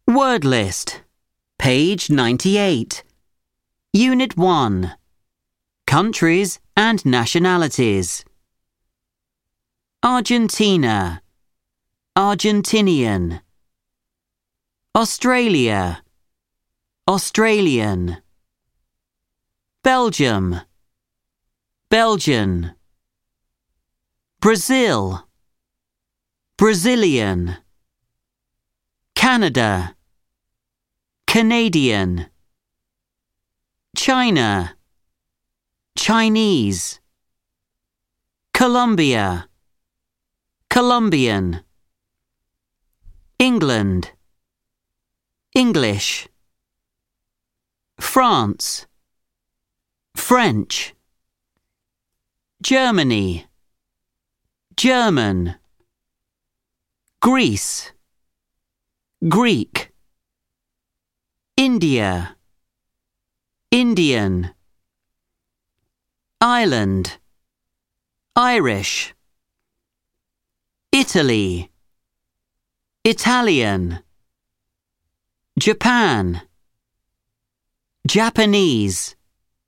Word list. Page 98. Unit 1. Countries and nationalities. Argentina. Argentinian. Australia. Australian. Belgium. Belgian. Brazil. Brazilian. Canada. Canadian. China. Chinese. Colombia. Colombian. England. English. France. French. Germany. German. Greece. Greek. India. Indian. Ireland. Irish. Italy. Italian. Japan. Japanese.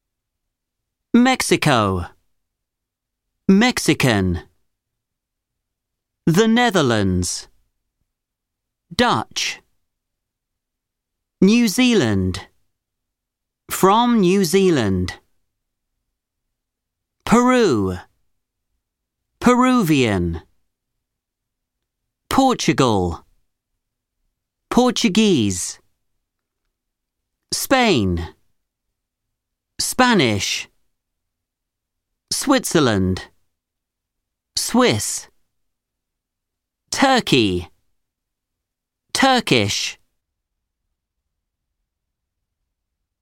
Mexico. Mexican. The Netherlands. Dutch. New Zealand. From New Zealand. Peru. Peruvian. Portugal. Portuguese. Spain. Spanish. Switzerland. Swiss. Turkey. Turkish.